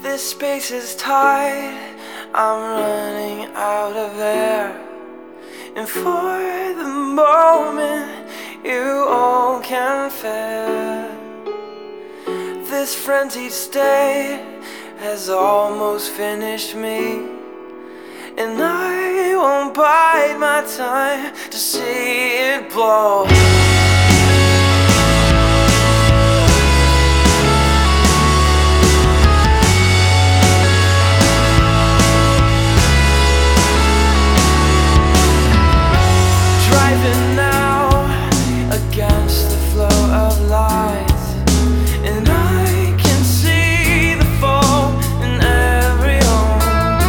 This space is tight, I'm running out of air. And for the moment, you all can fare. This frenzied state has almost finished me, and I won't bide my time to see it blow. Driving now against the flow of light, and I can see the foam in every home.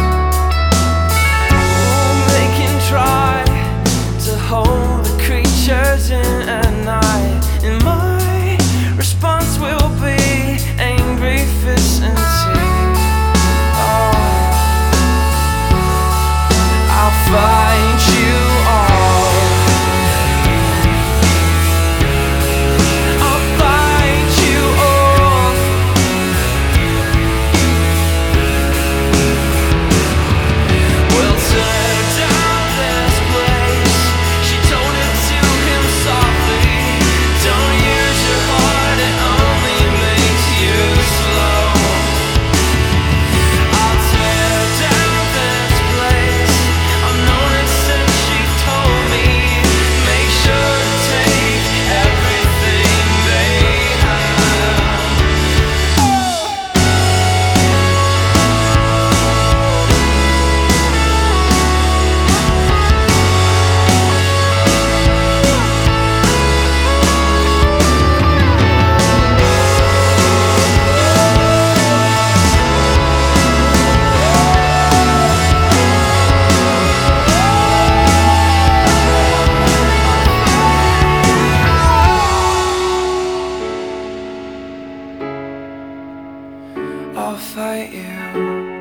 They can try to hold the creatures in at night, and my response will be angry fists and tears. I'll find you all. I'll fight you.